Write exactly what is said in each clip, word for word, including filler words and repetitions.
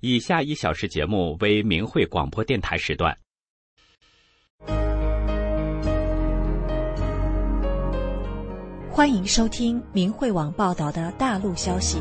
以下一小时节目为明慧广播电台时段。 欢迎收听明慧网报道的大陆消息。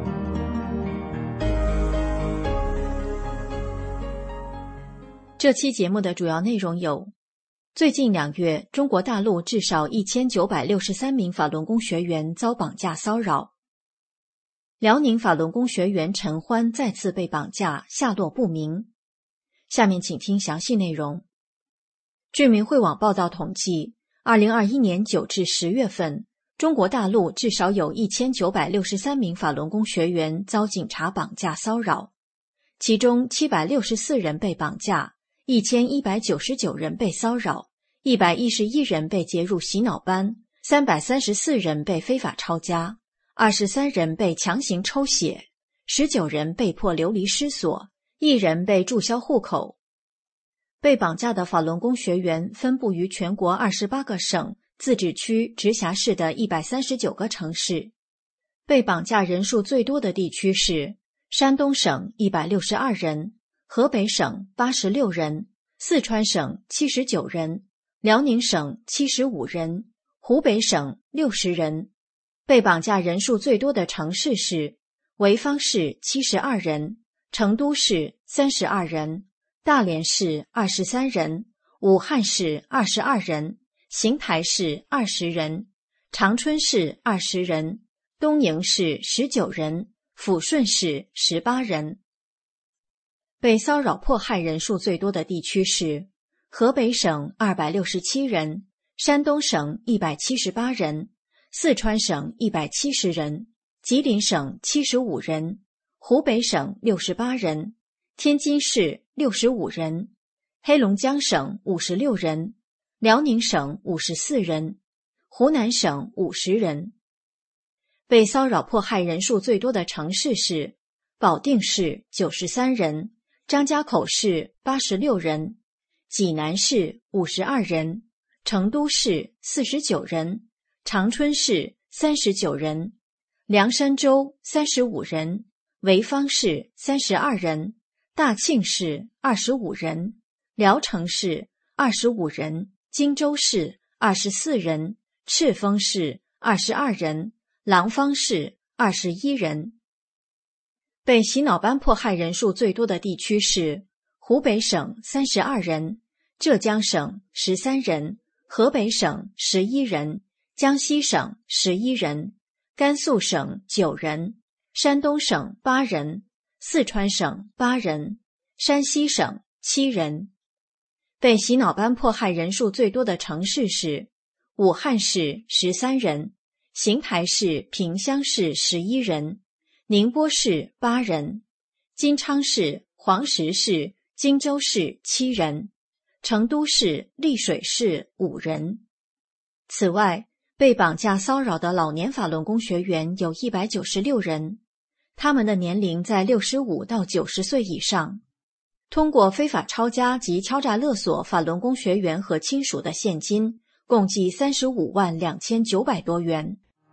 这期节目的主要内容有：最近两月，中国大陆至少一千九百六十三名法轮功学员遭绑架骚扰；辽宁法轮功学员陈欢再次被绑架，下落不明。下面请听详细内容。据明慧网报道统计，二零二一年九至十月份，中国大陆至少有一千九百六十三名法轮功学员遭警察绑架骚扰，其中七百六十四人被绑架，一千一百九十九人被骚扰，一百一十一人被劫入洗脑班，三百三十四人被非法抄家，二十三人被强行抽血，十九人被迫流离失所，一人被注销户口。被绑架的法轮功学员分布于全国二十八个省、自治区、直辖市的一百三十九个城市。被绑架人数最多的地区是山东省一百六十二人，河北省八十六人，四川省七十九人，辽宁省七十五人，湖北省六十人。被绑架人数最多的城市是潍坊市七十二人，成都市三十二人，大连市二十三人，武汉市二十二人，邢台市二十人，长春市二十人，东营市十九人，抚顺市十八人。被骚扰迫害人数最多的地区是河北省二百六十七人，山东省一百七十八人，四川省一百七十人，吉林省七十五人，湖北省六十八人，天津市六十五人，黑龙江省五十六人，辽宁省五十四人，湖南省五十人。被骚扰迫害人数最多的城市是保定市九十三人，张家口市八十六人，济南市五十二人，成都市四十九人，长春市三十九人，凉山州三十五人，潍坊市三十二人，大庆市二十五人，聊城市二十五人，荆州市二十四人，赤峰市二十二人，廊坊市二十一人。被洗脑班迫害人数最多的地区是湖北省三十二人，浙江省十三人，河北省十一人，江西省十一人，甘肃省九人，山东省八人，四川省八人，山西省七人。被洗脑班迫害人数最多的城市是武汉市十三人，邢台市萍乡市十一人，宁波市八人，金昌市、黄石市、荆州市七人，成都市、丽水市五人。此外，被绑架骚扰的老年法轮功学员有一百九十六人，他们的年龄在六十五到九十岁以上。通过非法抄家及敲诈勒索法轮功学员和亲属的现金共计三十五万两千九百多元。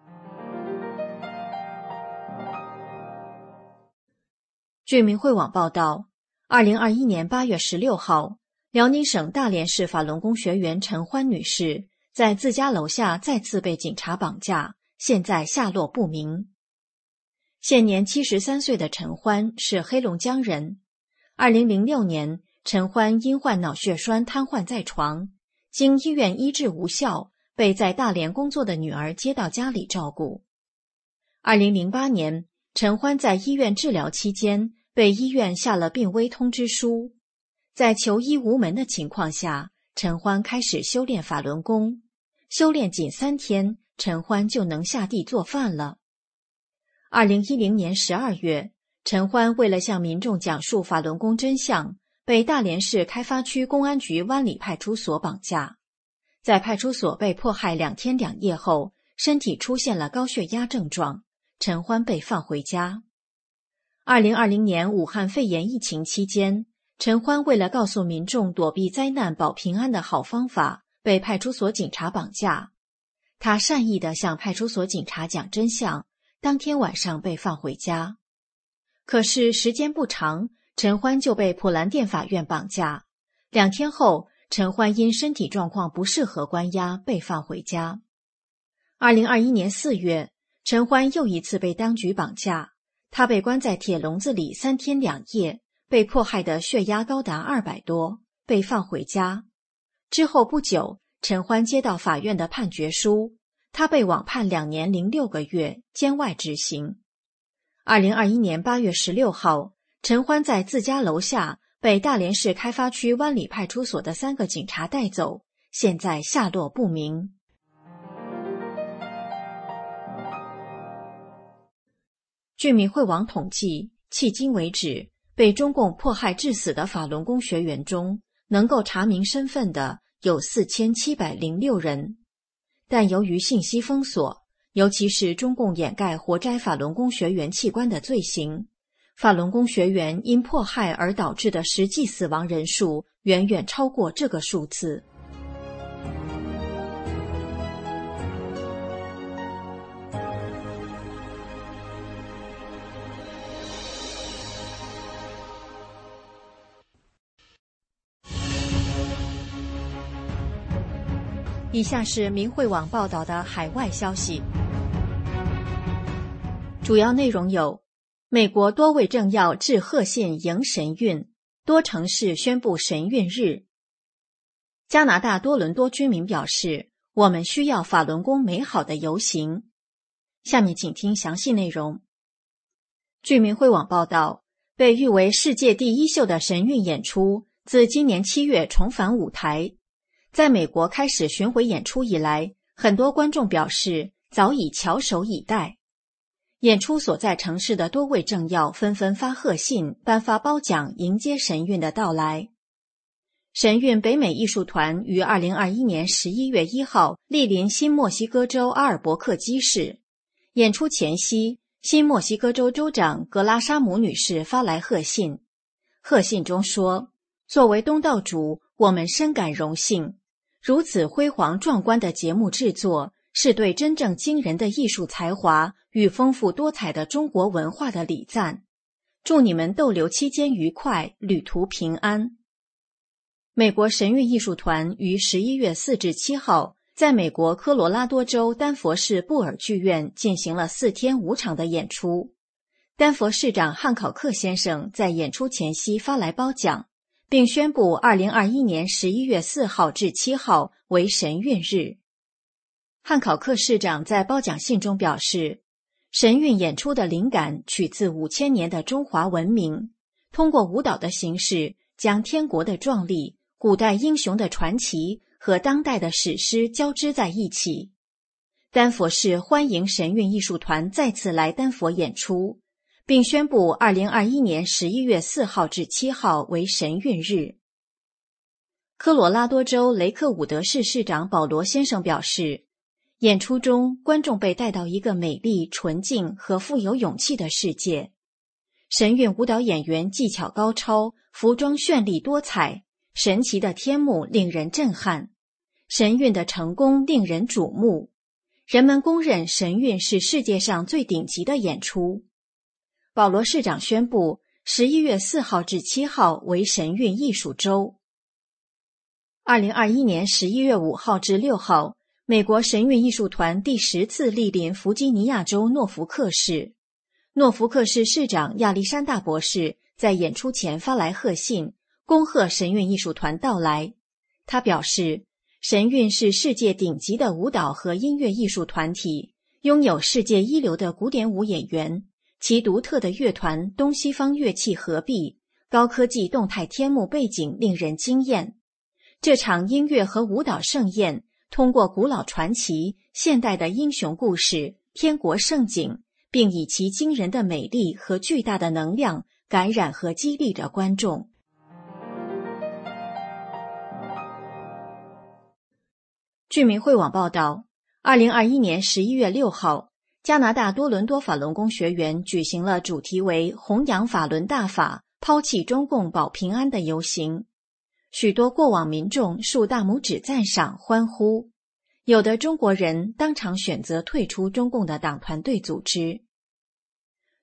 据明慧网报道，二零二一年八月十六号，辽宁省大连市法轮功学员陈欢女士在自家楼下再次被警察绑架，现在下落不明。现年七十三岁的陈欢是黑龙江人。二零零六年，陈欢因患脑血栓瘫痪在床，经医院医治无效，被在大连工作的女儿接到家里照顾。二零零八年，陈欢在医院治疗期间被医院下了病危通知书。在求医无门的情况下，陈欢开始修炼法轮功。修炼仅三天，陈欢就能下地做饭了。二零一零年十二月，陈欢为了向民众讲述法轮功真相，被大连市开发区公安局湾里派出所绑架。在派出所被迫害两天两夜后，身体出现了高血压症状，陈欢被放回家。二零二零年武汉肺炎疫情期间，陈欢为了告诉民众躲避灾难保平安的好方法，被派出所警察绑架。他善意地向派出所警察讲真相，当天晚上被放回家。 可是时间不长，陈欢就被普兰店法院绑架。两天后，陈欢因身体状况不适合关押，被放回家。二零二一年四月，陈欢又一次被当局绑架，他被关在铁笼子里三天两夜，被迫害的血压高达二百多，被放回家。之后不久，陈欢接到法院的判决书，他被网判两年零六个月，监外执行。二零二一年八月十六号，陈欢在自家楼下被大连市开发区湾里派出所的三个警察带走，现在下落不明。据民会网统计，迄今为止，被中共迫害致死的法轮功学员中，能够查明身份的有四千七百零六人。但由于信息封锁，尤其是中共掩盖活摘法轮功学员器官的罪行，法轮功学员因迫害而导致的实际死亡人数远远超过这个数字。以下是民会网报道的海外消息，主要内容有：美国多位政要致贺信迎神韵，多城市宣布神韵日；加拿大多伦多居民表示，我们需要法轮功美好的游行。下面请听详细内容。据民会网报道，被誉为世界第一秀的神韵演出自今年七月重返舞台。在美国开始巡回演出以来，很多观众表示早已翘首以待。演出所在城市的多位政要纷纷发贺信，颁发褒奖，迎接神韵的到来。神韵北美艺术团于二零二一年十一月一号莅临新墨西哥州阿尔伯克基市。演出前夕，新墨西哥州州长格拉沙姆女士发来贺信。贺信中说，作为东道主，我们深感荣幸。如此辉煌壮观的节目制作，是对真正惊人的艺术才华与丰富多彩的中国文化的礼赞。祝你们逗留期间愉快，旅途平安。美国神韵艺术团于十一月四至七号在美国科罗拉多州丹佛市布尔剧院进行了四天五场的演出。丹佛市长汉考克先生在演出前夕发来褒奖，并宣布二零二一年十一月四号至七号为神韵日。汉考克市长在褒奖信中表示，神韵演出的灵感取自五千年的中华文明，通过舞蹈的形式将天国的壮丽、古代英雄的传奇和当代的史诗交织在一起。丹佛市欢迎神韵艺术团再次来丹佛演出，并宣布二零二一年十一月四号至七号为神韵日。科罗拉多州雷克伍德市市长保罗先生表示，演出中观众被带到一个美丽、纯净和富有勇气的世界。神韵舞蹈演员技巧高超，服装绚丽多彩，神奇的天幕令人震撼，神韵的成功令人瞩目。人们公认神韵是世界上最顶级的演出。保罗市长宣布，十一月四号至七号为神韵艺术周。二零二一年十一月五号至六号，美国神韵艺术团第十次莅临弗吉尼亚州诺福克市。诺福克市市长亚历山大博士在演出前发来贺信，恭贺神韵艺术团到来。他表示，神韵是世界顶级的舞蹈和音乐艺术团体，拥有世界一流的古典舞演员。其独特的乐团东西方乐器合璧，高科技动态天幕背景令人惊艳。这场音乐和舞蹈盛宴通过古老传奇、现代的英雄故事、天国盛景，并以其惊人的美丽和巨大的能量感染和激励着观众。据民会网报道，二零二一年十一月六号，加拿大多伦多法轮功学员举行了主题为弘扬法轮大法，抛弃中共保平安的游行。许多过往民众竖大拇指赞赏欢呼，有的中国人当场选择退出中共的党团队组织。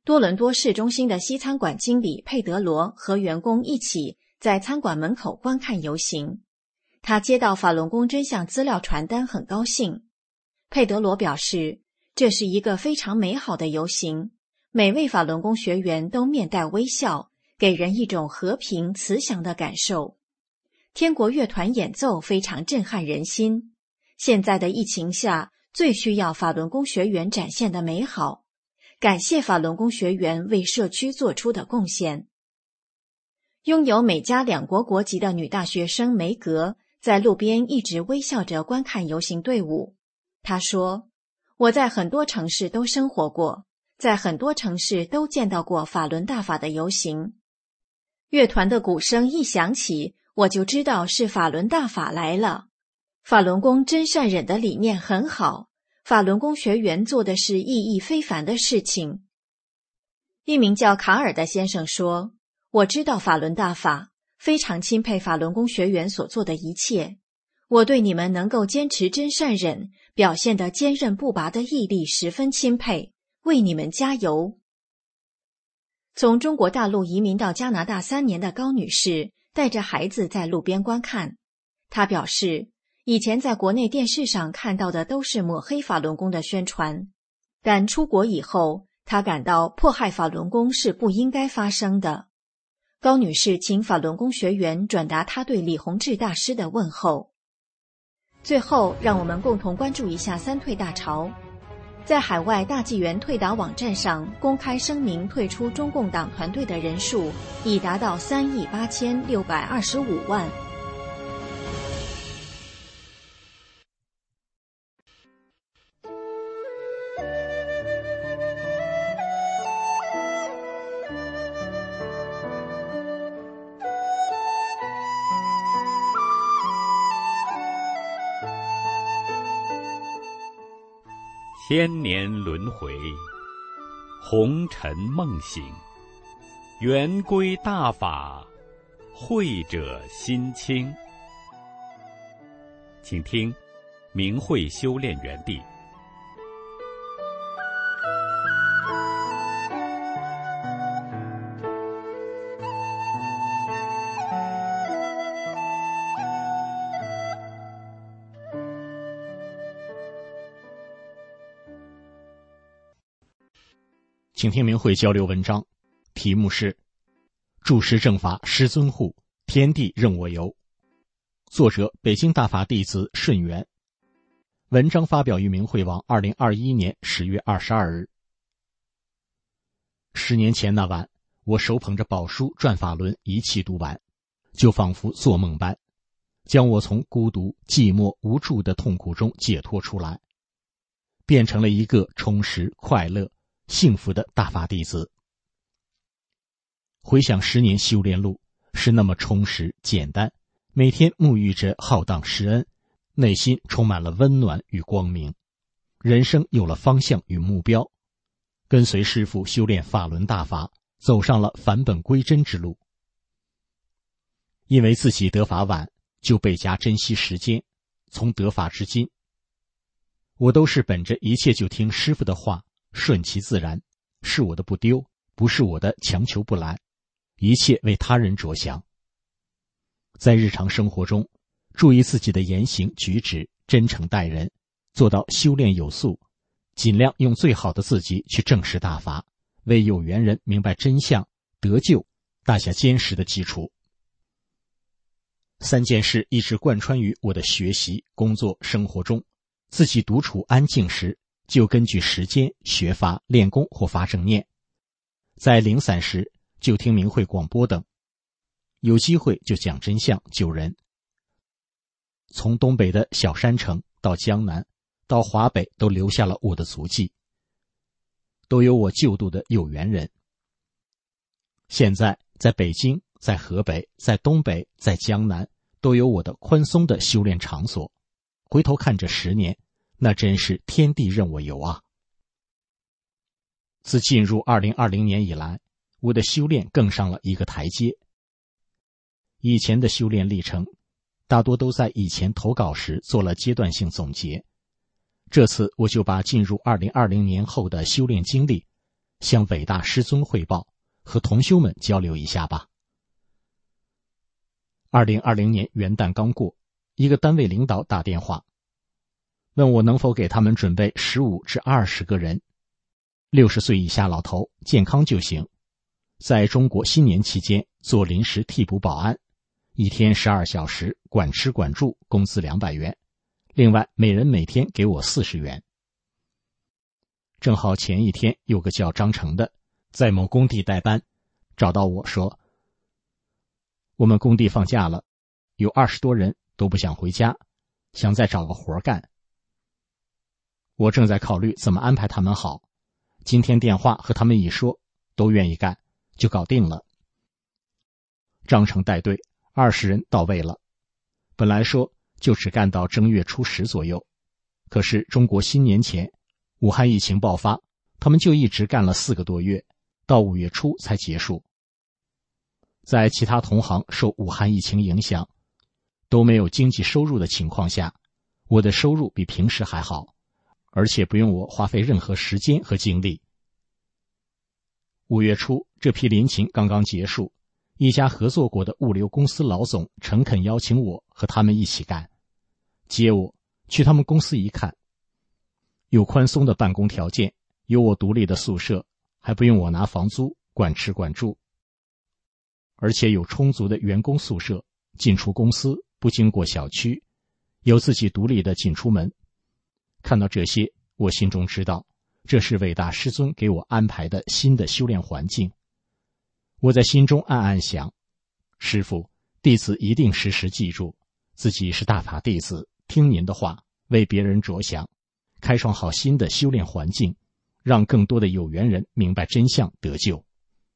多伦多市中心的西餐馆经理佩德罗和员工一起在餐馆门口观看游行。他接到法轮功真相资料传单很高兴。佩德罗表示，这是一个非常美好的游行，每位法轮功学员都面带微笑，给人一种和平慈祥的感受。天国乐团演奏非常震撼人心。现在的疫情下，最需要法轮功学员展现的美好。感谢法轮功学员为社区做出的贡献。拥有美加两国国籍的女大学生梅格在路边一直微笑着观看游行队伍。她说，我在很多城市都生活过，在很多城市都见到过法轮大法的游行。乐团的鼓声一响起，我就知道是法轮大法来了。法轮功真善忍的理念很好，法轮功学员做的是意义非凡的事情。一名叫卡尔的先生说，我知道法轮大法，非常钦佩法轮功学员所做的一切。我对你们能够坚持真善忍，表现得坚韧不拔的毅力十分钦佩，为你们加油。从中国大陆移民到加拿大三年的高女士带着孩子在路边观看。她表示，以前在国内电视上看到的都是抹黑法轮功的宣传，但出国以后，她感到迫害法轮功是不应该发生的。高女士请法轮功学员转达她对李洪志大师的问候。最后，让我们共同关注一下三退大潮。在海外大纪元退党网站上公开声明退出中共党团队的人数已达到三亿八千六百二十五万。 千年轮回，红尘梦醒，圆归大法，慧者心清。请听明慧修炼园地。 请听明慧交流文章，题目是注释正法师尊护，天地任我游。作者北京大法弟子顺元。文章发表于明慧网二零二一年十月二十二日。十年前那晚，我手捧着宝书转法轮一气读完，就仿佛做梦般，将我从孤独、寂寞、无助的痛苦中解脱出来，变成了一个充实、快乐、幸福的大法弟子。回想十年修炼路是那么充实简单，每天沐浴着浩荡施恩，内心充满了温暖与光明，人生有了方向与目标，跟随师父修炼法轮大法，走上了返本归真之路。因为自己得法晚，就倍加珍惜时间，从得法至今，我都是本着一切就听师父的话，顺其自然，是我的不丢，不是我的强求不来，一切为他人着想。在日常生活中，注意自己的言行举止，真诚待人，做到修炼有素，尽量用最好的自己去证实大法，为有缘人明白真相得救打下坚实的基础。三件事一直贯穿于我的学习、工作、生活中。自己独处安静时，就根据时间学法、练功或发正念；在零散时，就听明慧广播等；有机会就讲真相、救人。从东北的小山城到江南，到华北，都留下了我的足迹，都有我救度的有缘人。现在在北京，在河北，在东北，在江南，都有我的宽松的修炼场所。回头看这十年，那真是天地任我游啊！自进入二零二零年以来，我的修炼更上了一个台阶。以前的修炼历程，大多都在以前投稿时做了阶段性总结。这次我就把进入二零二零年后的修炼经历， 向伟大师尊汇报，和同修们交流一下吧。二零二零年元旦刚过，一个单位领导打电话，问我能否给他们准备十五至二十个人，六十岁以下老头，健康就行，在中国新年期间做临时替补保安，一天十二小时，管吃管住，工资两百元，另外每人每天给我四十元。正好前一天有个叫张成的在某工地代班，找到我说，我们工地放假了，有二十多人都不想回家，想再找个活干。我正在考虑怎么安排他们好，今天电话和他们一说，都愿意干，就搞定了。张成带队，二十人到位了，本来说就只干到正月初十左右，可是中国新年前武汉疫情爆发，他们就一直干了四个多月，到五月初才结束。在其他同行受武汉疫情影响，都没有经济收入的情况下，我的收入比平时还好，而且不用我花费任何时间和精力。五月初，这批临勤刚刚结束，一家合作过的物流公司老总诚恳邀请我和他们一起干。接我去他们公司一看，有宽松的办公条件，有我独立的宿舍，还不用我拿房租，管吃管住，而且有充足的员工宿舍，进出公司不经过小区，有自己独立的进出门。看到这些，我心中知道，这是伟大师尊给我安排的新的修炼环境。我在心中暗暗想，师父，弟子一定时时记住，自己是大法弟子，听您的话，为别人着想，开创好新的修炼环境，让更多的有缘人明白真相得救。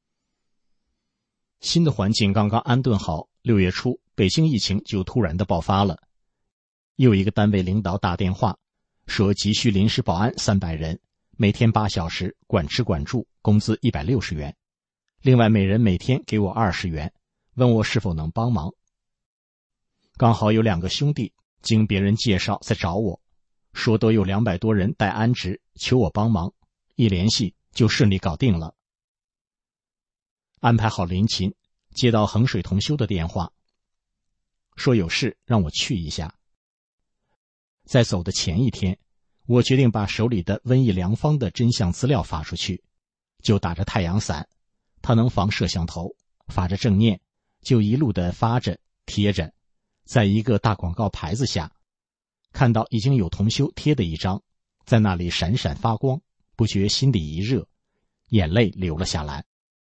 新的环境刚刚安顿好，六月初北京疫情就突然的爆发了。又一个单位领导打电话说急需临时保安三百人，每天八小时，管吃管住，工资一百六十元，另外每人每天给我二十元，问我是否能帮忙。刚好有两个兄弟经别人介绍在找我，说都有两百多人待安置，求我帮忙，一联系就顺利搞定了。安排好临勤，接到衡水同修的电话，说有事让我去一下。在走的前一天，我决定把手里的瘟疫良方的真相资料发出去，就打着太阳伞，它能防摄像头，发着正念，就一路的发着贴着，在一个大广告牌子下，看到已经有同修贴的一张，在那里闪闪发光，不觉心里一热，眼泪流了下来。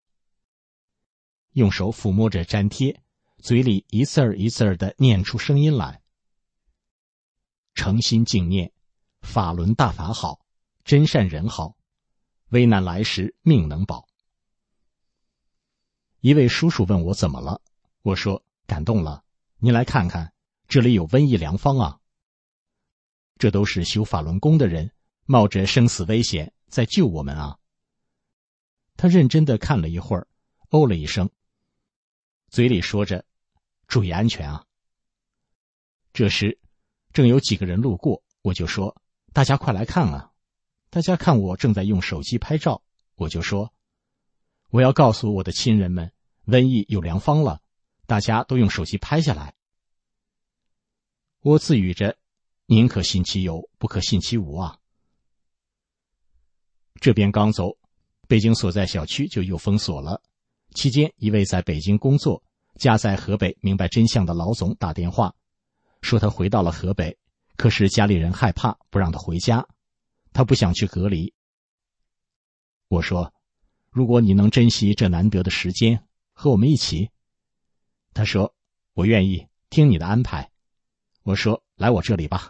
用手抚摸着粘贴，嘴里一字儿一字儿地念出声音来。诚心静念，法轮大法好，真善人好，危难来时命能保。一位叔叔问我怎么了，我说感动了，您来看看，这里有瘟疫良方啊。这都是修法轮功的人冒着生死危险在救我们啊。他认真地看了一会儿，哦了一声，嘴里说着注意安全啊。这时正有几个人路过，我就说大家快来看啊。大家看我正在用手机拍照，我就说我要告诉我的亲人们，瘟疫有良方了，大家都用手机拍下来。我自语着，宁可信其有，不可信其无啊。这边刚走，北京所在小区就又封锁了。期间一位在北京工作，家在河北明白真相的老总打电话，说他回到了河北，可是家里人害怕不让他回家，他不想去隔离。我说如果你能珍惜这难得的时间，和我们一起。他说我愿意，听你的安排。我说来我这里吧。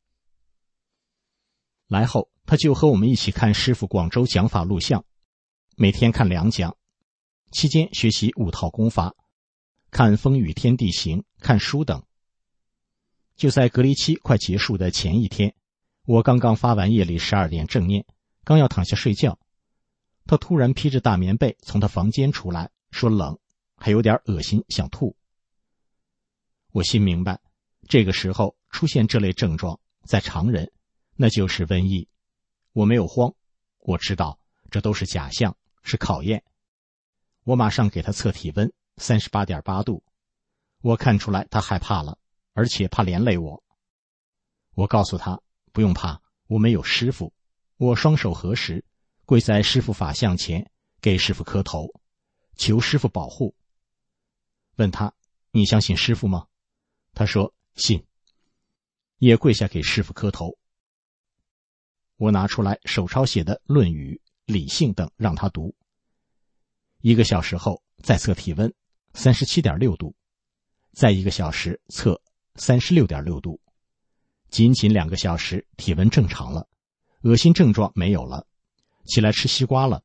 来后他就和我们一起看师父广州讲法录像，每天看两讲，期间学习五套功法，看风雨天地行，看书等。就在隔离期快结束的前一天，我刚刚发完夜里十二点正念，刚要躺下睡觉，他突然披着大棉被从他房间出来，说冷，还有点恶心，想吐。我心明白，这个时候出现这类症状，在常人那就是瘟疫。我没有慌，我知道这都是假象， 是考验。我马上给他测体温， 三十八点八度。我看出来他害怕了，而且怕连累我。我告诉他，不用怕，我没有师傅。我双手合十，跪在师傅法像前，给师傅磕头，求师傅保护。问他，你相信师傅吗？他说信，也跪下给师傅磕头。我拿出来手抄写的《论语》《理性》等让他读。一个小时后再测体温 三十七点六度，再一个小时测 三十六点六度，仅仅两个小时体温正常了，恶心症状没有了，起来吃西瓜了。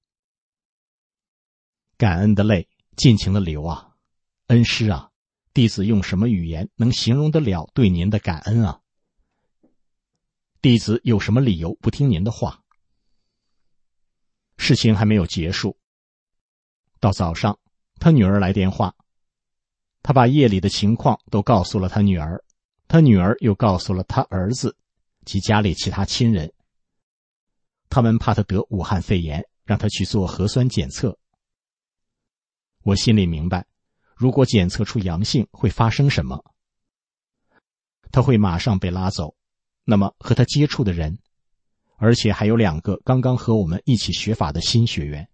感恩的泪尽情的流啊，恩师啊，弟子用什么语言能形容得了对您的感恩啊？弟子有什么理由不听您的话？事情还没有结束，到早上他女儿来电话，他把夜里的情况都告诉了他女儿，他女儿又告诉了他儿子及家里其他亲人。他们怕他得武汉肺炎，让他去做核酸检测。我心里明白，如果检测出阳性会发生什么？他会马上被拉走，那么和他接触的人，而且还有两个刚刚和我们一起学法的新学员。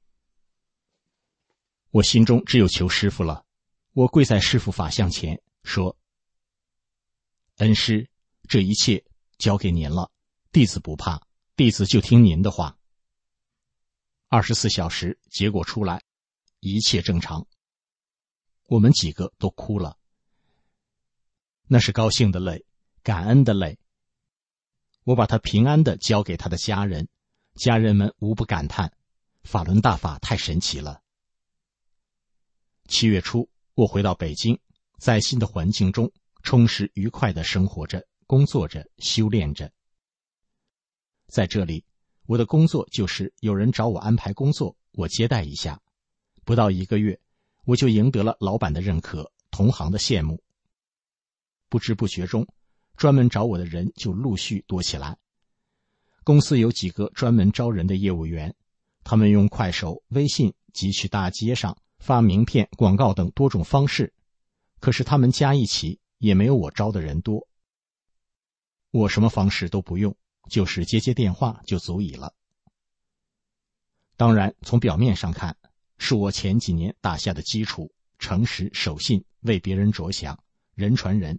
我心中只有求师父了，我跪在师父法像前说，恩师，这一切交给您了，弟子不怕，弟子就听您的话。二十四小时结果出来，一切正常。我们几个都哭了，那是高兴的泪，感恩的泪。我把他平安地交给他的家人，家人们无不感叹，法轮大法太神奇了。七月初，我回到北京，在新的环境中充实愉快地生活着，工作着，修炼着。在这里，我的工作就是有人找我安排工作，我接待一下。不到一个月，我就赢得了老板的认可，同行的羡慕。不知不觉中，专门找我的人就陆续多起来。公司有几个专门招人的业务员，他们用快手、微信及去大街上发名片、广告等多种方式，可是他们加一起也没有我招的人多。我什么方式都不用，就是接接电话就足矣了。当然，从表面上看，是我前几年打下的基础，诚实守信，为别人着想，人传人。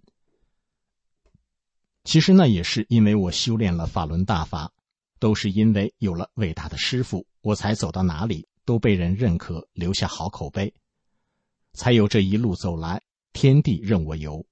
其实那也是因为我修炼了法轮大法，都是因为有了伟大的师父，我才走到哪里都被人认可，留下好口碑，才有这一路走来，天地任我游。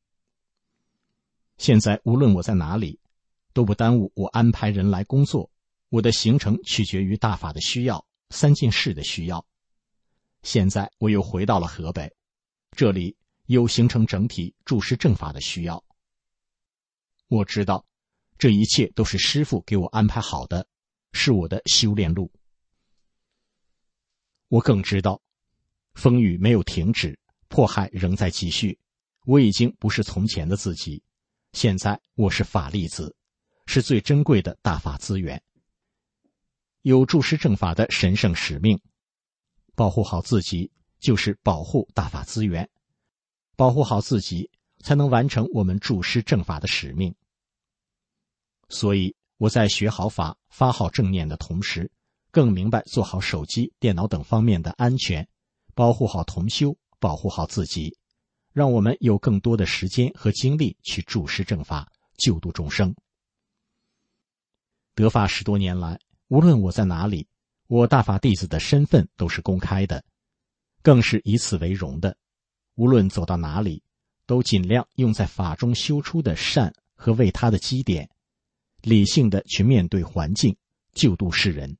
现在无论我在哪里，都不耽误我安排人来工作，我的行程取决于大法的需要，三件事的需要。现在我又回到了河北，这里有形成整体注释正法的需要。我知道这一切都是师父给我安排好的，是我的修炼路。我更知道风雨没有停止，迫害仍在继续，我已经不是从前的自己，现在我是法力子，是最珍贵的大法资源，有注释正法的神圣使命。保护好自己就是保护大法资源，保护好自己才能完成我们注释正法的使命。所以我在学好法、发好正念的同时，更明白做好手机、电脑等方面的安全，保护好同修，保护好自己，让我们有更多的时间和精力去注释正法，救度众生。得法十多年来，无论我在哪里，我大法弟子的身份都是公开的，更是以此为荣的。无论走到哪里，都尽量用在法中修出的善和为他的积点，理性的去面对环境，救度世人。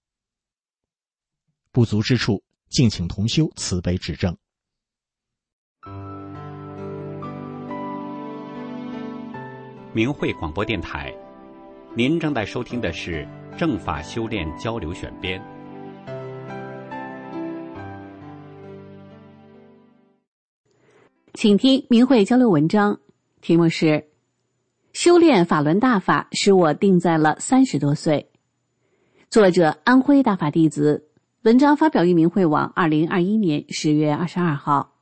不足之处，敬请同修慈悲指正。 明慧广播电台，您正在收听的是正法修炼交流选编。 请听明慧交流文章，题目是修炼法轮大法使我定在了三十多岁。作者安徽大法弟子， 文章发表于明慧网二零二一年十月二十二号。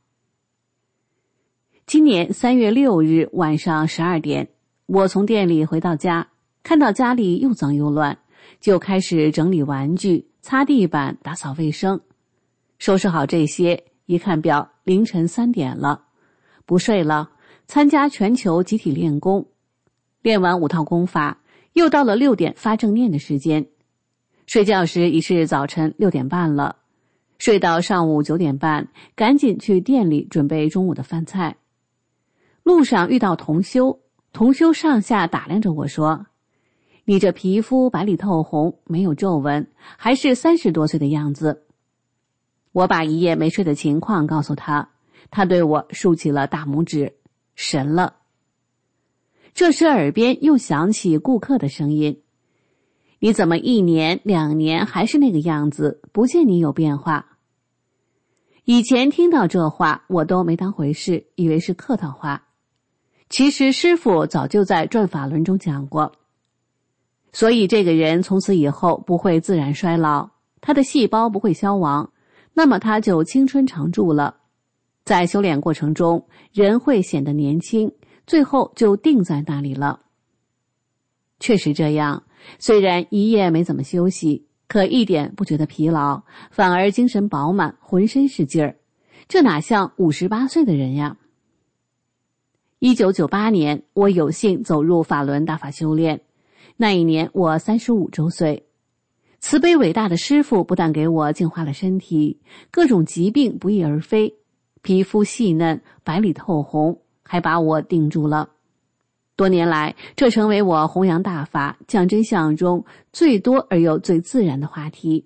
今年三月六日晚上十二点，我从店里回到家，看到家里又脏又乱，就开始整理玩具、擦地板、打扫卫生。收拾好这些，一看表，凌晨三点了，不睡了，参加全球集体练功。练完五套功法，又到了六点发正念的时间。睡觉时已是早晨六点半了，睡到上午九点半，赶紧去店里准备中午的饭菜。路上遇到同修，同修上下打量着我说：“你这皮肤白里透红，没有皱纹，还是三十多岁的样子。”我把一夜没睡的情况告诉他，他对我竖起了大拇指，神了。这时耳边又响起顾客的声音：“你怎么一年两年还是那个样子，不见你有变化？”以前听到这话我都没当回事，以为是客套话。其实师父早就在转法轮中讲过，所以这个人从此以后不会自然衰老，他的细胞不会消亡，那么他就青春常驻了。在修炼过程中，人会显得年轻，最后就定在那里了。确实这样，虽然一夜没怎么休息，可一点不觉得疲劳，反而精神饱满，浑身是劲儿。这哪像五十八岁的人呀。一九九八年，我有幸走入法轮大法修炼。那一年我三十五周岁。慈悲伟大的师父不但给我净化了身体，各种疾病不翼而飞，皮肤细嫩，白里透红，还把我定住了。多年来，这成为我弘扬大法、讲真相中最多而又最自然的话题。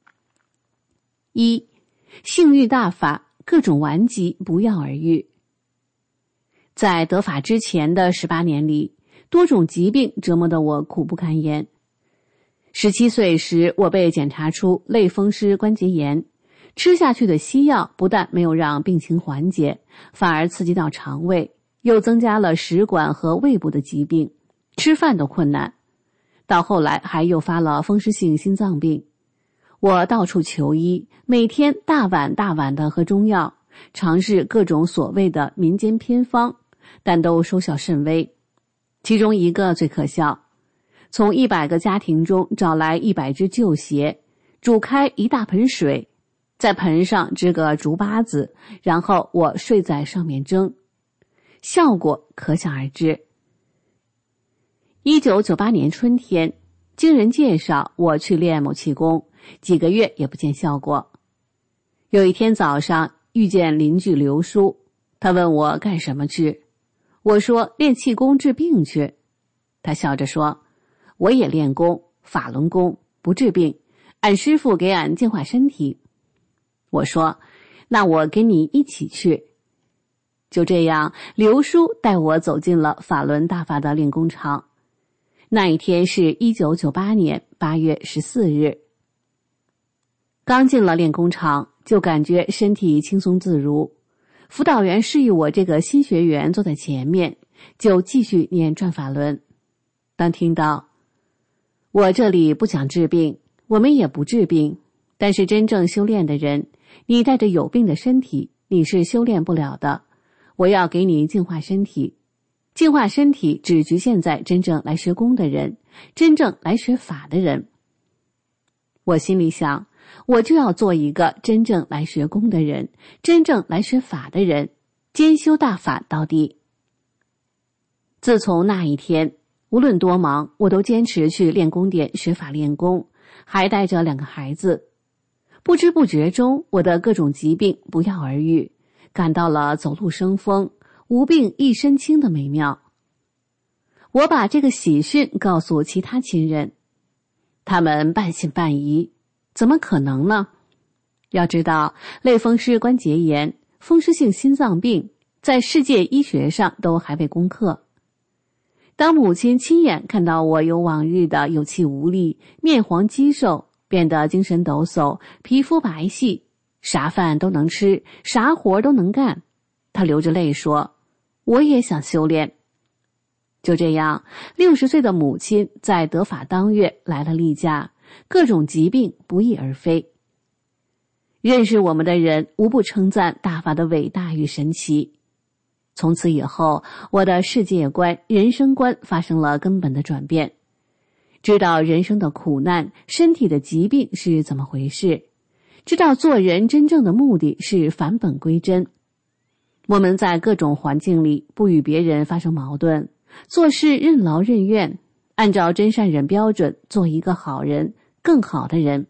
一，性欲大法，各种顽疾不药而愈。在得法之前的十八年里，多种疾病折磨得我苦不堪言。十七岁时，我被检查出类风湿关节炎，吃下去的西药不但没有让病情缓解，反而刺激到肠胃，又增加了食管和胃部的疾病，吃饭都困难。到后来还诱发了风湿性心脏病。我到处求医，每天大碗大碗的喝中药，尝试各种所谓的民间偏方，但都收效甚微。其中一个最可笑，从一百个家庭中找来一百只旧鞋，煮开一大盆水，在盆上织个竹八字，然后我睡在上面蒸，效果可想而知。一九九八年春天，经人介绍我去练某气功，几个月也不见效果。有一天早上遇见邻居刘叔，他问我干什么去，我说练气功治病去。他笑着说，我也练功，法轮功，不治病，俺师父给俺净化身体。我说，那我跟你一起去。就这样，刘叔带我走进了法轮大法的练功场。那一天是一九九八年八月十四日。刚进了练功场，就感觉身体轻松自如。辅导员示意我这个新学员坐在前面，就继续念转法轮。当听到我这里不讲治病，我们也不治病，但是真正修炼的人，你带着有病的身体，你是修炼不了的。我要给你净化身体，净化身体只局限在真正来学功的人，真正来学法的人。我心里想，我就要做一个真正来学功的人，真正来学法的人，兼修大法到底。自从那一天，无论多忙，我都坚持去练功点学法练功，还带着两个孩子。不知不觉中，我的各种疾病不药而愈，感到了走路生风，无病一身轻的美妙。我把这个喜讯告诉其他亲人，他们半信半疑，怎么可能呢？要知道，类风湿关节炎、风湿性心脏病在世界医学上都还未攻克。当母亲亲眼看到我由往日的有气无力、面黄肌瘦，变得精神抖擞，皮肤白皙，啥饭都能吃，啥活都能干，她流着泪说，我也想修炼。就这样，六十岁的母亲在得法当月来了例假，各种疾病不翼而飞。 认识我们的人无不称赞大法的伟大与神奇。从此以后，我的世界观、人生观发生了根本的转变，知道人生的苦难、身体的疾病是怎么回事，知道做人真正的目的是返本归真。我们在各种环境里不与别人发生矛盾，做事任劳任怨，按照真善忍标准做一个好人，更好的人。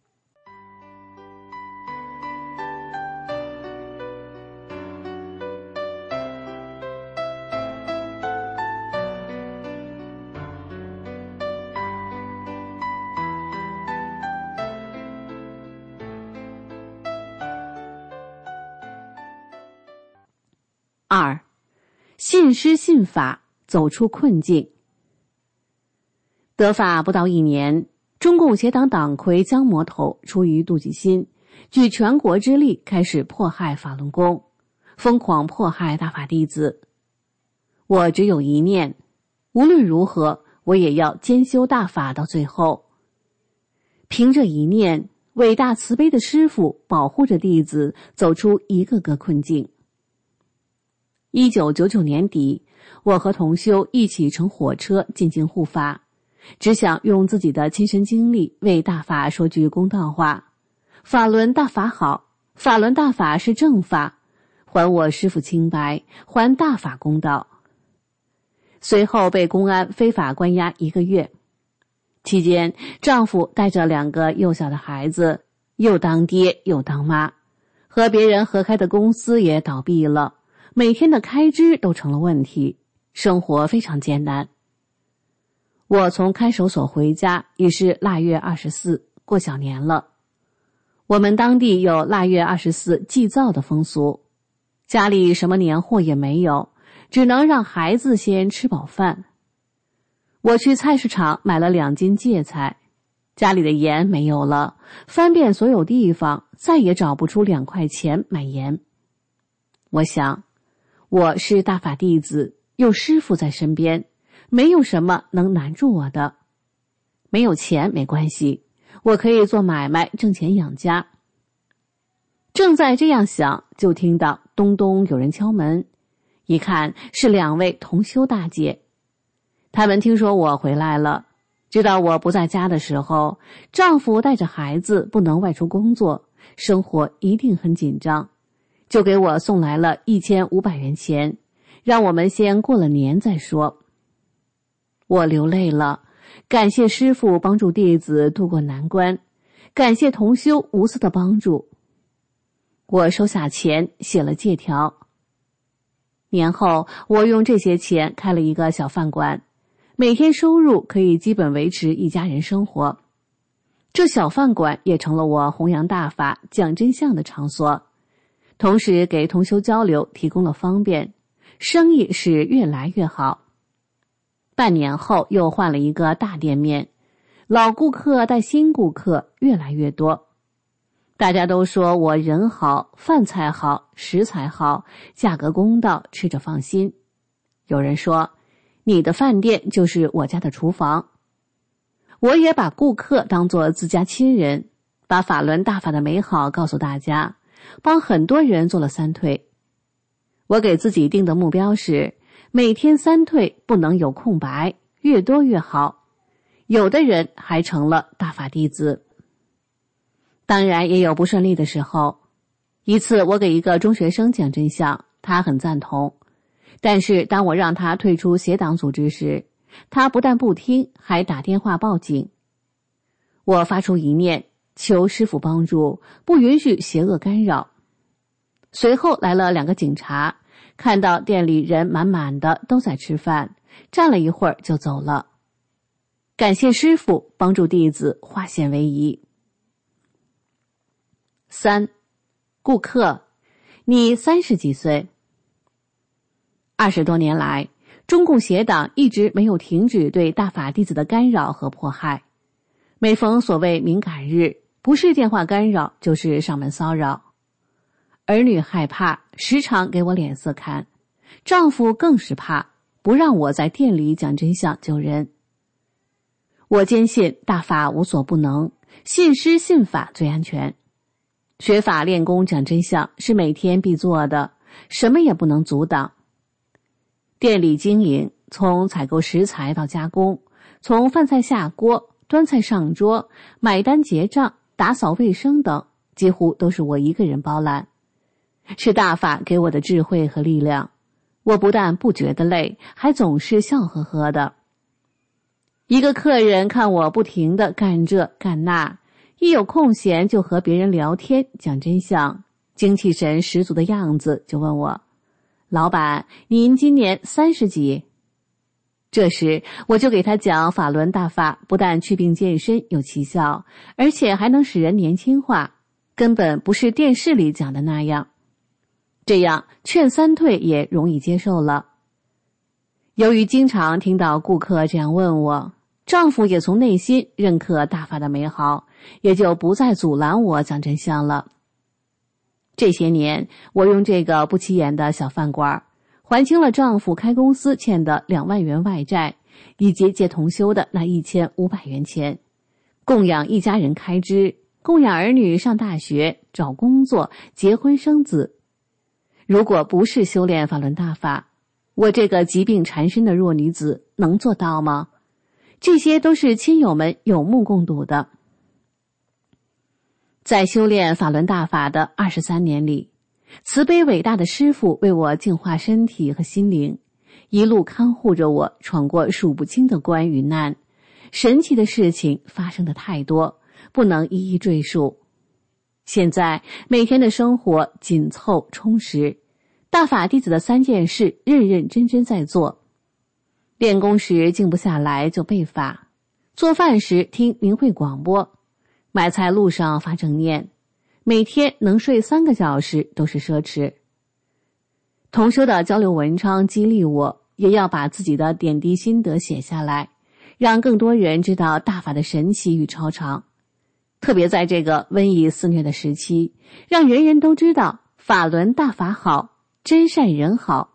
二，信师信法，走出困境。得法不到一年，中共协党党魁姜魔头出于妒忌心，举全国之力开始迫害法轮功，疯狂迫害大法弟子。我只有一念，无论如何，我也要兼修大法到最后。凭着一念，伟大慈悲的师父保护着弟子走出一个个困境。一九九九年底，我和同修一起乘火车进京护法，只想用自己的亲身经历为大法说句公道话。法轮大法好，法轮大法是正法，还我师父清白，还大法公道。随后被公安非法关押一个月，期间丈夫带着两个幼小的孩子，又当爹又当妈，和别人合开的公司也倒闭了，每天的开支都成了问题，生活非常艰难。我从看守所回家已是腊月二十四，过小年了。我们当地有腊月二十四祭灶的风俗，家里什么年货也没有，只能让孩子先吃饱饭。我去菜市场买了两斤芥菜，家里的盐没有了，翻遍所有地方，再也找不出两块钱买盐。我想，我是大法弟子，有师父在身边，没有什么能难住我的。没有钱没关系，我可以做买卖挣钱养家。正在这样想，就听到咚咚有人敲门，一看是两位同修大姐。他们听说我回来了，知道我不在家的时候，丈夫带着孩子不能外出工作，生活一定很紧张，就给我送来了一千五百元钱，让我们先过了年再说。我流泪了，感谢师父帮助弟子渡过难关，感谢同修无私的帮助。我收下钱，写了借条。年后，我用这些钱开了一个小饭馆，每天收入可以基本维持一家人生活。这小饭馆也成了我弘扬大法、讲真相的场所，同时给同修交流提供了方便，生意是越来越好。半年后又换了一个大店面，老顾客带新顾客越来越多。大家都说我人好，饭菜好，食材好，价格公道，吃着放心。有人说，你的饭店就是我家的厨房。我也把顾客当作自家亲人，把法轮大法的美好告诉大家，帮很多人做了三退。我给自己定的目标是每天三退不能有空白，越多越好。有的人还成了大法弟子。当然也有不顺利的时候。一次我给一个中学生讲真相，他很赞同，但是当我让他退出邪党组织时，他不但不听，还打电话报警。我发出一念，求师父帮助，不允许邪恶干扰。随后来了两个警察，看到店里人满满的都在吃饭，站了一会儿就走了。感谢师父帮助弟子化险为夷。三，顾客，你三十几岁。二十多年来，中共邪党一直没有停止对大法弟子的干扰和迫害。每逢所谓敏感日，不是电话干扰，就是上门骚扰。儿女害怕，时常给我脸色看，丈夫更是怕，不让我在店里讲真相救人。我坚信大法无所不能，信师信法最安全。 学法练功讲真相是每天必做的，什么也不能阻挡。店里经营，从采购食材到加工，从饭菜下锅、端菜上桌、买单结账、打扫卫生等，几乎都是我一个人包揽。是大法给我的智慧和力量，我不但不觉得累，还总是笑呵呵的。一个客人看我不停地干这干那，一有空闲就和别人聊天讲真相，精气神十足的样子，就问我：老板，您今年三十几？这时我就给他讲法轮大法不但祛病健身有奇效，而且还能使人年轻化，根本不是电视里讲的那样。这样劝三退也容易接受了。由于经常听到顾客这样问我，丈夫也从内心认可大法的美好，也就不再阻拦我讲真相了。这些年，我用这个不起眼的小饭馆还清了丈夫开公司欠的两万元外债，以及借同修的那一千五百元钱，供养一家人开支，供养儿女上大学、找工作、结婚生子。如果不是修炼法轮大法，我这个疾病缠身的弱女子能做到吗？这些都是亲友们有目共睹的。在修炼法轮大法的二十三年里，慈悲伟大的师父为我净化身体和心灵，一路看护着我闯过数不清的关与难，神奇的事情发生的太多，不能一一赘述。现在每天的生活紧凑充实，大法弟子的三件事认认真真在做。练功时静不下来就背法，做饭时听明慧广播，买菜路上发正念，每天能睡三个小时都是奢侈。同修的交流文章激励我，也要把自己的点滴心得写下来，让更多人知道大法的神奇与超常。特别在这个瘟疫肆虐的时期，让人人都知道法轮大法好，真善人好。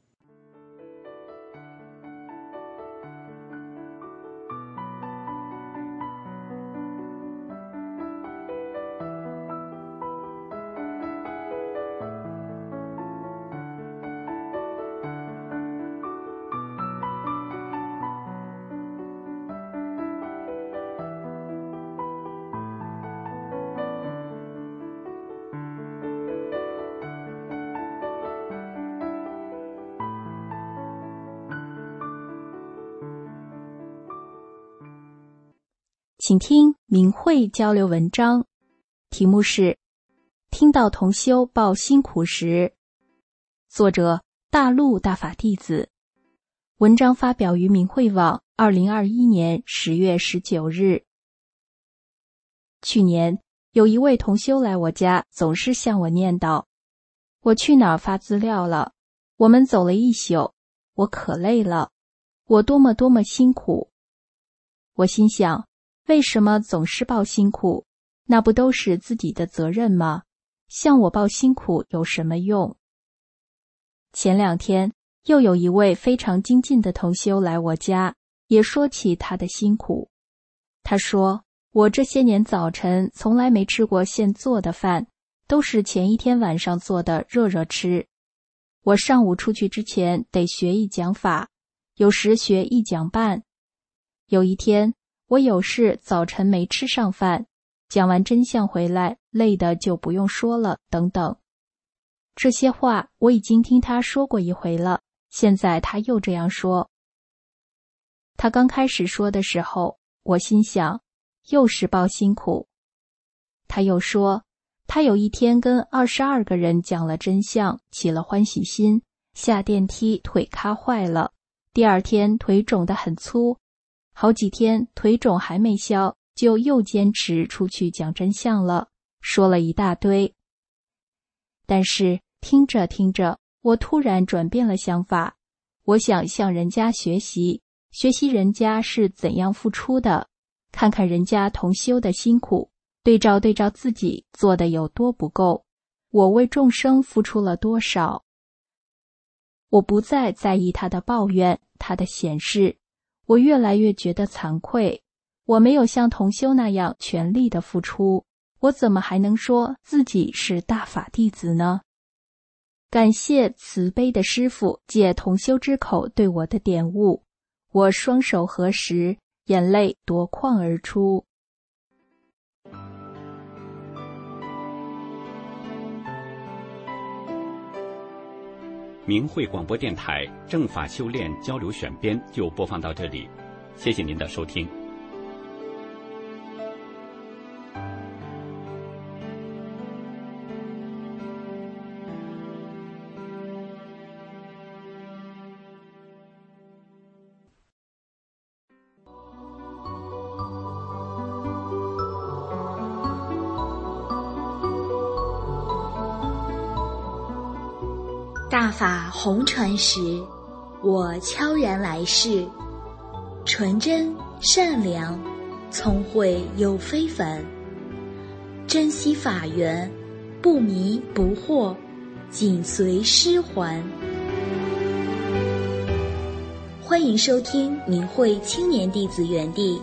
请听明慧交流文章，题目是听到同修报辛苦时，作者大陆大法弟子，文章发表于明慧网二零二一年十月十九日。去年有一位同修来我家，总是向我念叨，我去哪儿发资料了，我们走了一宿，我可累了，我多么多么辛苦。我心想，为什么总是报辛苦？那不都是自己的责任吗？向我报辛苦有什么用？前两天又有一位非常精进的同修来我家，也说起他的辛苦。他说，我这些年早晨从来没吃过现做的饭，都是前一天晚上做的热热吃。我上午出去之前得学一讲法，有时学一讲半。有一天我有事早晨没吃上饭，讲完真相回来，累的就不用说了，等等。这些话我已经听他说过一回了，现在他又这样说。他刚开始说的时候，我心想，又是报辛苦。他又说，他有一天跟二十二个人讲了真相，起了欢喜心，下电梯腿卡坏了，第二天腿肿得很粗，好几天腿肿还没消，就又坚持出去讲真相了，说了一大堆。但是听着听着，我突然转变了想法，我想向人家学习，学习人家是怎样付出的，看看人家同修的辛苦，对照对照自己做的有多不够，我为众生付出了多少。我不再在意他的抱怨，他的显示，我越来越觉得惭愧，我没有像同修那样全力的付出， 我怎么还能说自己是大法弟子呢？感谢慈悲的师父借同修之口对我的点悟，我双手合十，眼泪夺眶而出。 明慧广播电台正法修炼交流选编就播放到这里，谢谢您的收听。 大法红传时，我悄然来世，纯真善良，聪慧又非凡，珍惜法缘，不迷不惑，紧随师还。欢迎收听明慧青年弟子园地。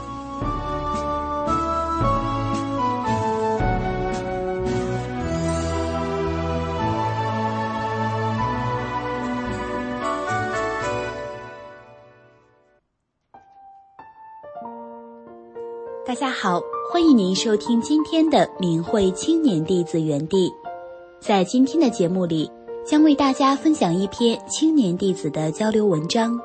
大家好，欢迎您收听今天的明慧青年弟子园地。在今天的节目里，将为大家分享一篇青年弟子的交流文章。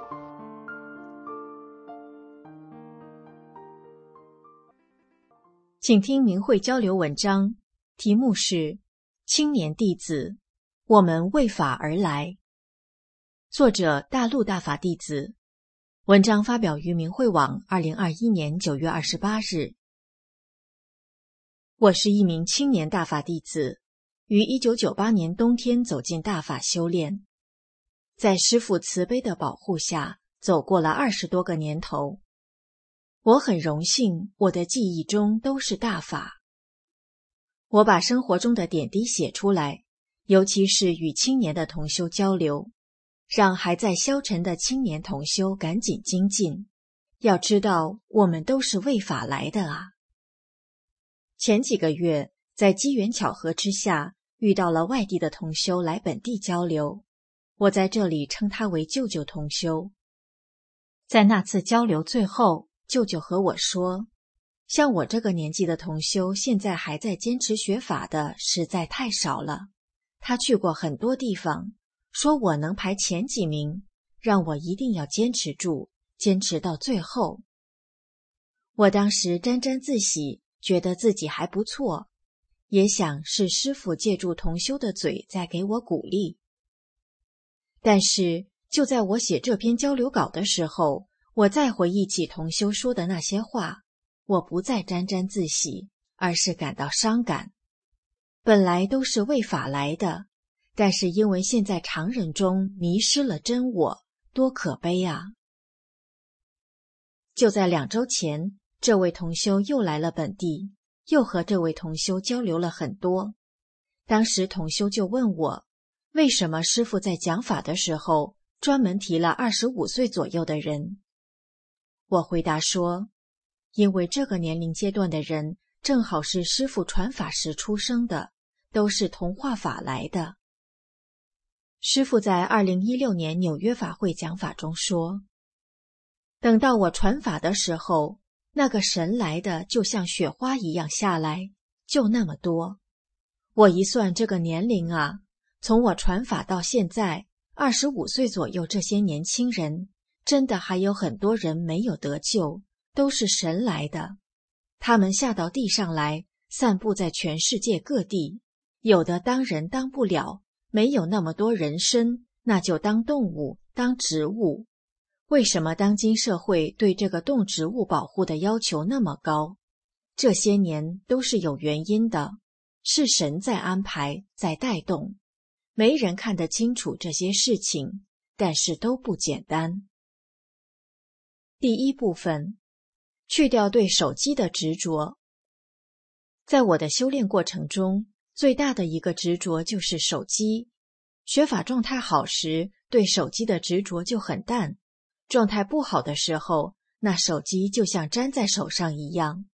请听明慧交流文章，题目是青年弟子，我们为法而来。作者大陆大法弟子，文章发表于明慧网二零二一年九月二十八日。我是一名青年大法弟子，于一九九八年冬天走进大法修炼，在师父慈悲的保护下，走过了二十多个年头。我很荣幸，我的记忆中都是大法。我把生活中的点滴写出来，尤其是与青年的同修交流，让还在消沉的青年同修赶紧精进。要知道，我们都是为法来的啊。前几个月，在机缘巧合之下，遇到了外地的同修来本地交流，我在这里称他为舅舅同修。在那次交流最后，舅舅和我说，像我这个年纪的同修，现在还在坚持学法的实在太少了。他去过很多地方，说我能排前几名，让我一定要坚持住，坚持到最后。我当时沾沾自喜，觉得自己还不错，也想是师父借助同修的嘴在给我鼓励。但是就在我写这篇交流稿的时候，我再回忆起同修说的那些话，我不再沾沾自喜，而是感到伤感。本来都是为法来的，但是因为现在常人中迷失了真我，多可悲啊！就在两周前，这位同修又来了本地，又和这位同修交流了很多。当时同修就问我，为什么师父在讲法的时候专门提了二十五岁左右的人？我回答说，因为这个年龄阶段的人正好是师父传法时出生的，都是同化法来的。师父在二零一六年纽约法会讲法中说，等到我传法的时候，那个神来的就像雪花一样下来，就那么多。我一算这个年龄啊，从我传法到现在，二十五岁左右这些年轻人，真的还有很多人没有得救，都是神来的。他们下到地上来，散布在全世界各地，有的当人当不了，没有那么多人身，那就当动物，当植物。为什么当今社会对这个动植物保护的要求那么高？这些年都是有原因的，是神在安排，在带动。没人看得清楚这些事情，但是都不简单。第一部分，去掉对手机的执着。在我的修炼过程中，最大的一个执着就是手机。学法状态好时，对手机的执着就很淡，状态不好的时候，那手机就像粘在手上一样。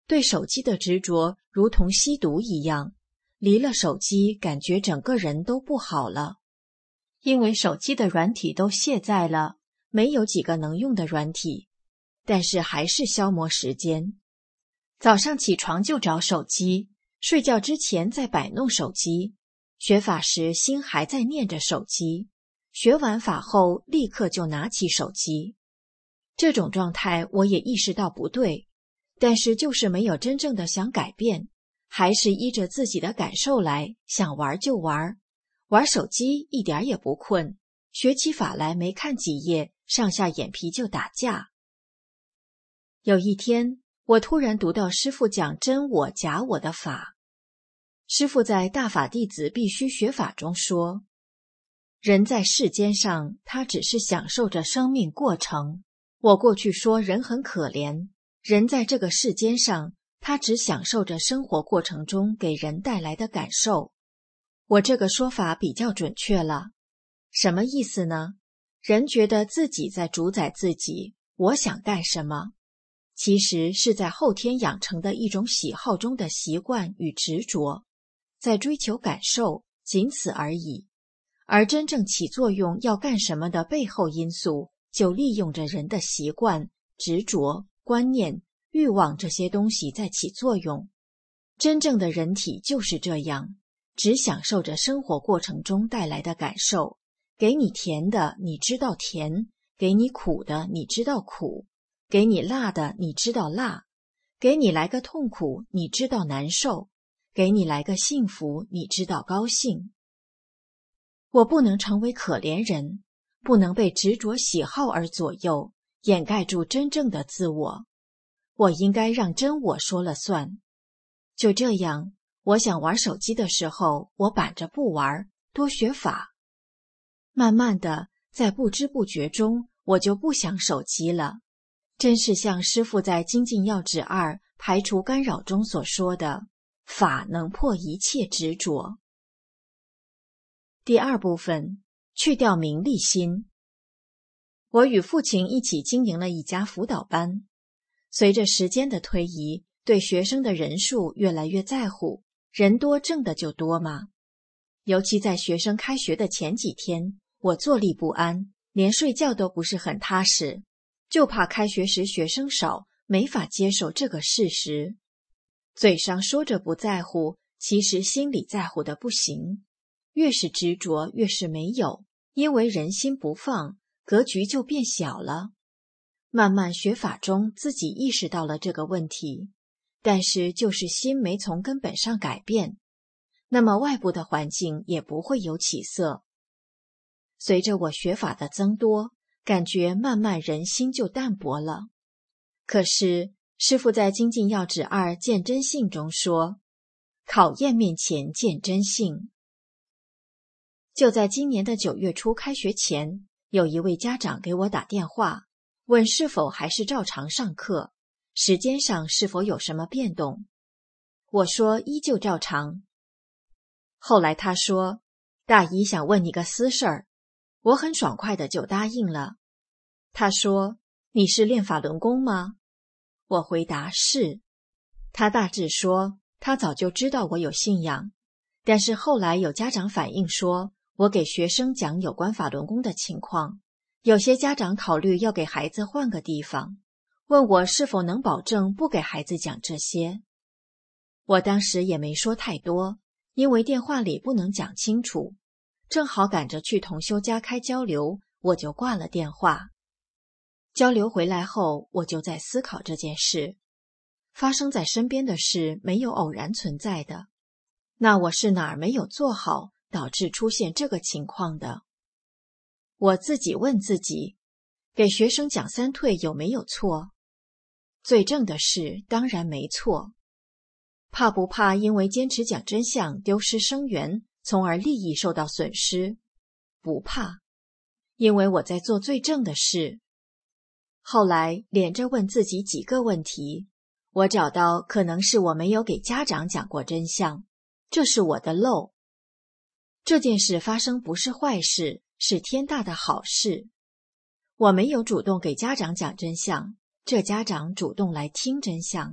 对手机的执着如同吸毒一样，离了手机，感觉整个人都不好了。因为手机的软体都卸载了，没有几个能用的软体，但是还是消磨时间。早上起床就找手机，睡觉之前再摆弄手机，学法时心还在念着手机，学完法后立刻就拿起手机。这种状态我也意识到不对，但是就是没有真正的想改变，还是依着自己的感受来，想玩就玩。玩手机一点也不困，学起法来没看几页，上下眼皮就打架。有一天，我突然读到师父讲真我假我的法。师父在《大法弟子必须学法》中说，人在世间上，他只是享受着生命过程。我过去说人很可怜，人在这个世间上，他只享受着生活过程中给人带来的感受。我这个说法比较准确了。什么意思呢？人觉得自己在主宰自己，我想干什么，其实是在后天养成的一种喜好中的习惯与执着，在追求感受，仅此而已。而真正起作用要干什么的背后因素，就利用着人的习惯、执着、观念、欲望这些东西在起作用。真正的人体就是这样，只享受着生活过程中带来的感受，给你甜的你知道甜，给你苦的你知道苦，给你辣的你知道辣，给你来个痛苦你知道难受，给你来个幸福你知道高兴。我不能成为可怜人，不能被执着喜好而左右，掩盖住真正的自我。我应该让真我说了算。就这样，我想玩手机的时候，我板着不玩，多学法。慢慢的，在不知不觉中，我就不想手机了。真是像师父在《精进要旨二排除干扰》中所说的，法能破一切执着。第二部分，去掉名利心。我与父亲一起经营了一家辅导班，随着时间的推移，对学生的人数越来越在乎，人多挣的就多嘛。尤其在学生开学的前几天，我坐立不安，连睡觉都不是很踏实，就怕开学时学生少，没法接受这个事实。嘴上说着不在乎，其实心里在乎的不行。越是执着，越是没有，因为人心不放，格局就变小了。慢慢学法中，自己意识到了这个问题，但是就是心没从根本上改变，那么外部的环境也不会有起色。随着我学法的增多，感觉慢慢人心就淡薄了。可是师父在《精进要旨二见真性》中说，考验面前见真性。就在今年的九月初开学前，有一位家长给我打电话，问是否还是照常上课，时间上是否有什么变动。我说依旧照常。后来他说，大姨想问你个私事儿，我很爽快的就答应了。他说，你是练法轮功吗？我回答是。他大致说，他早就知道我有信仰，但是后来有家长反映说，我给学生讲有关法轮功的情况，有些家长考虑要给孩子换个地方，问我是否能保证不给孩子讲这些。我当时也没说太多，因为电话里不能讲清楚，正好赶着去同修家开交流，我就挂了电话。交流回来后，我就在思考这件事，发生在身边的事没有偶然存在的，那我是哪儿没有做好，导致出现这个情况的？我自己问自己，给学生讲三退有没有错？最正的是，当然没错。怕不怕因为坚持讲真相丢失生源，从而利益受到损失？不怕，因为我在做最正的事。后来连着问自己几个问题，我找到可能是我没有给家长讲过真相，这是我的漏。这件事发生不是坏事，是天大的好事。我没有主动给家长讲真相，这家长主动来听真相，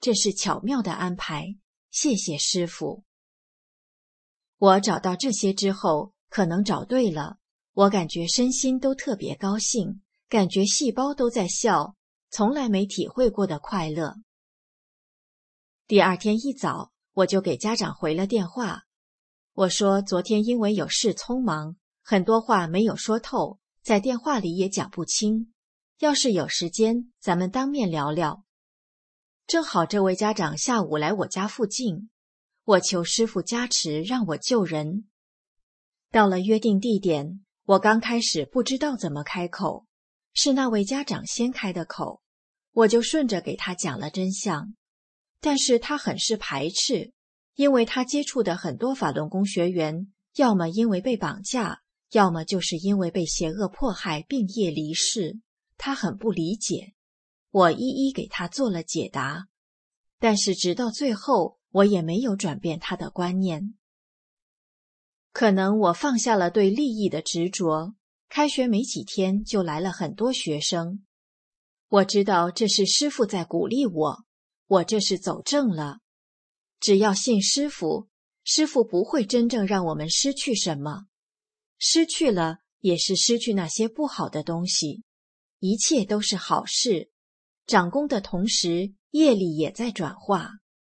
这是巧妙的安排，谢谢师父。我找到这些之后，可能找对了，我感觉身心都特别高兴，感觉细胞都在笑，从来没体会过的快乐。第二天一早，我就给家长回了电话，我说昨天因为有事匆忙，很多话没有说透，在电话里也讲不清，要是有时间，咱们当面聊聊。正好这位家长下午来我家附近，我求师父加持让我救人。到了约定地点，我刚开始不知道怎么开口，是那位家长先开的口，我就顺着给他讲了真相。但是他很是排斥，因为他接触的很多法轮功学员，要么因为被绑架，要么就是因为被邪恶迫害病业离世，他很不理解。我一一给他做了解答，但是直到最后，我也没有转变他的观念。可能我放下了对利益的执着，开学没几天就来了很多学生。我知道这是师父在鼓励我，我这是走正了。只要信师父，师父不会真正让我们失去什么，失去了也是失去那些不好的东西，一切都是好事。长功的同时，业力也在转化。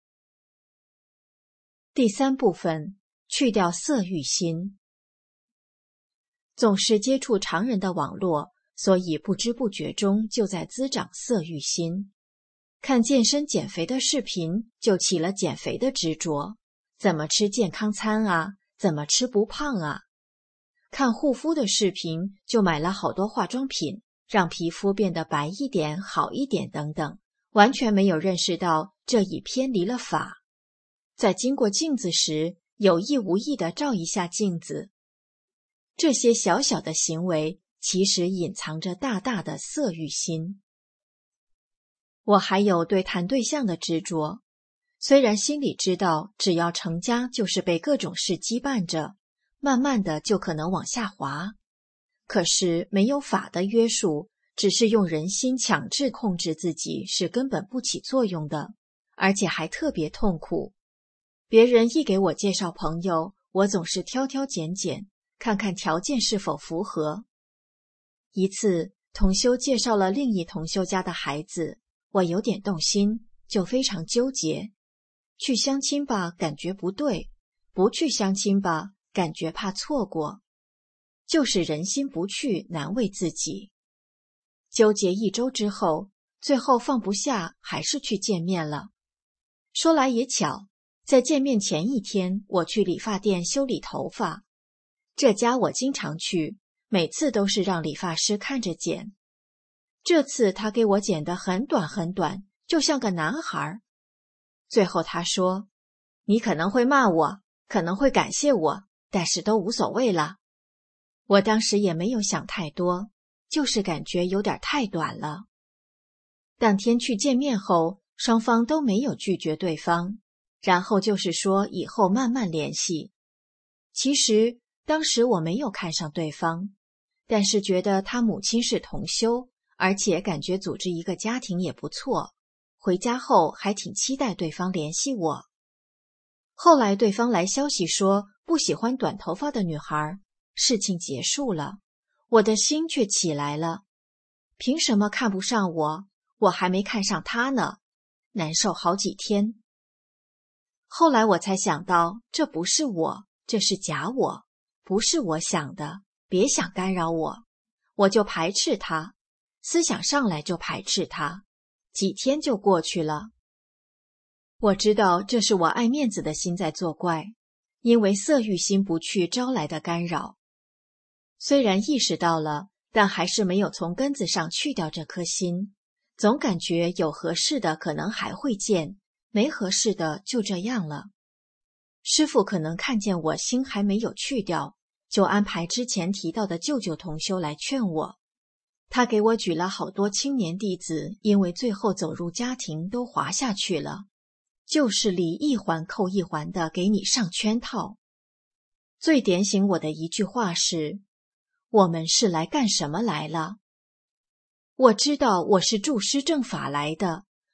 第三部分，去掉色欲心。总是接触常人的网络，所以不知不觉中就在滋长色欲心。看健身减肥的视频，就起了减肥的执着，怎么吃健康餐啊？怎么吃不胖啊？看护肤的视频，就买了好多化妆品，让皮肤变得白一点、好一点等等，完全没有认识到这已偏离了法。在经过镜子时，有意无意地照一下镜子。这些小小的行为，其实隐藏着大大的色欲心。我还有对谈对象的执着，虽然心里知道只要成家就是被各种事羁绊着，慢慢的就可能往下滑，可是没有法的约束，只是用人心强制控制自己是根本不起作用的，而且还特别痛苦。别人一给我介绍朋友，我总是挑挑拣拣，看看条件是否符合。一次，同修介绍了另一同修家的孩子，我有点动心，就非常纠结。去相亲吧，感觉不对；不去相亲吧，感觉怕错过。就是人心不去，难为自己。纠结一周之后，最后放不下，还是去见面了。说来也巧，在见面前一天，我去理发店修理头发。这家我经常去，每次都是让理发师看着剪。这次他给我剪得很短很短，就像个男孩。最后他说：“你可能会骂我，可能会感谢我，但是都无所谓了。”我当时也没有想太多，就是感觉有点太短了。当天去见面后，双方都没有拒绝对方，然后就是说以后慢慢联系。其实当时我没有看上对方，但是觉得他母亲是同修，而且感觉组织一个家庭也不错，回家后还挺期待对方联系我。后来对方来消息说不喜欢短头发的女孩，事情结束了，我的心却起来了。凭什么看不上我？我还没看上他呢，难受好几天。后来我才想到，这不是我，这是假我，不是我想的，别想干扰我。我就排斥他，思想上来就排斥他，几天就过去了。我知道这是我爱面子的心在作怪，因为色欲心不去招来的干扰。虽然意识到了，但还是没有从根子上去掉这颗心，总感觉有合适的可能还会见，没合适的就这样了。师父可能看见我心还没有去掉，就安排之前提到的舅舅同修来劝我。他给我举了好多青年弟子，因为最后走入家庭都滑下去了，旧势力一环扣一环的给你上圈套。最点醒我的一句话是：我们是来干什么来了？我知道我是助师正法来的，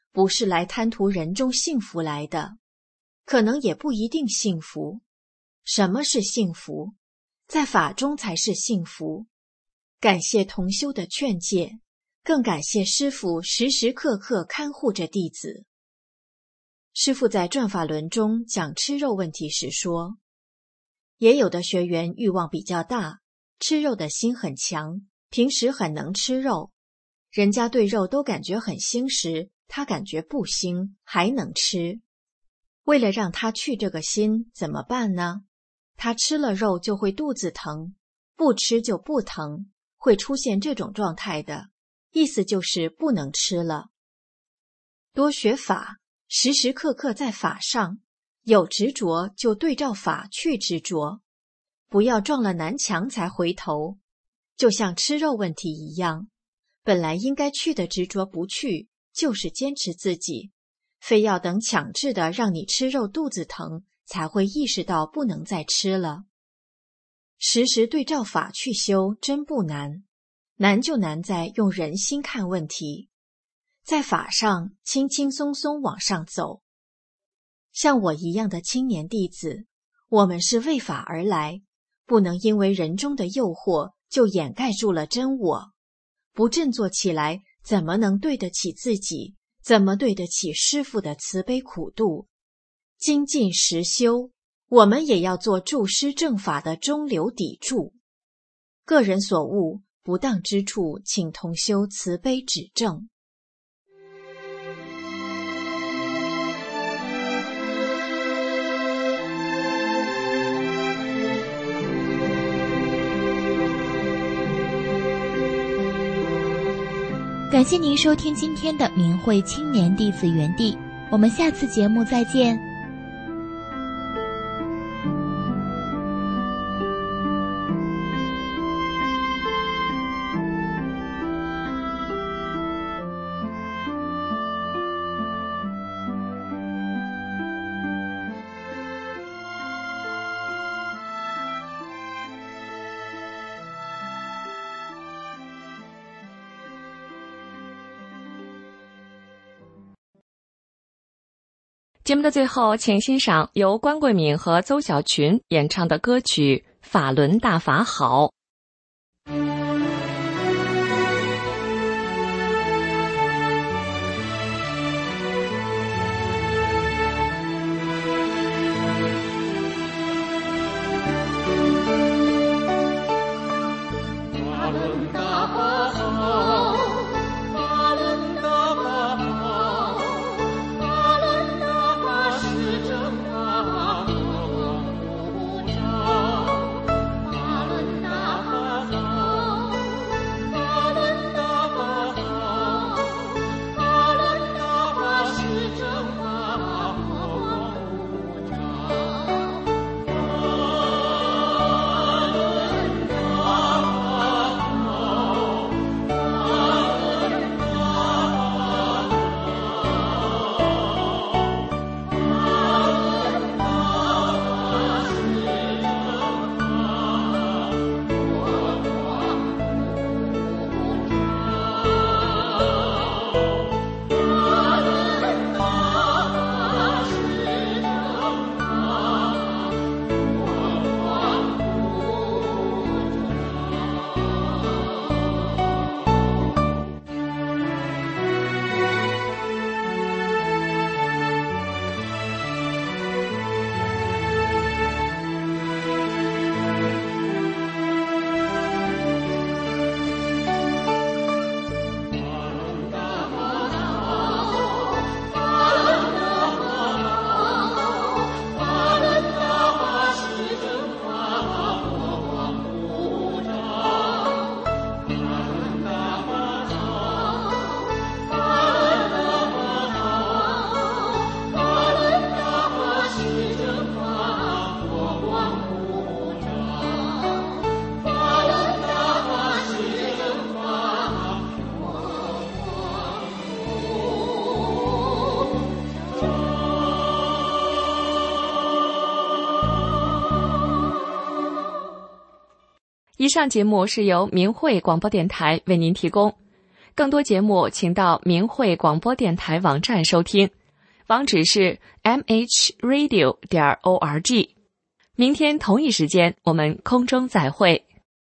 不是来贪图人中幸福来的，可能也不一定幸福。什么是幸福？在法中才是幸福。感谢同修的劝诫，更感谢师父时时刻刻看护着弟子。师父在转法轮中讲吃肉问题时说，也有的学员欲望比较大，吃肉的心很强，平时很能吃肉，人家对肉都感觉很腥时，他感觉不腥，还能吃。为了让他去这个心，怎么办呢？他吃了肉就会肚子疼，不吃就不疼，会出现这种状态的，意思就是不能吃了。多学法，时时刻刻在法上，有执着就对照法去执着，不要撞了南墙才回头。就像吃肉问题一样，本来应该去的执着不去，就是坚持自己，非要等强制的让你吃肉肚子疼，才会意识到不能再吃了。时时对照法去修真不难，难就难在用人心看问题，在法上轻轻松松往上走。像我一样的青年弟子，我们是为法而来，不能因为人中的诱惑就掩盖住了真我，不振作起来，怎么能对得起自己？怎么对得起师父的慈悲苦度？精进实修，我们也要做助师正法的中流砥柱。个人所悟不当之处，请同修慈悲指正。 感谢您收听今天的明慧青年弟子园地，我们下次节目再见。 节目的最后，请欣赏由关桂敏和邹小群演唱的歌曲《法轮大法好》。以上节目是由明慧广播电台为您提供， 更多节目请到明慧广播电台网站收听，网址是 m h radio 点 org。明天同一时间我们空中再会。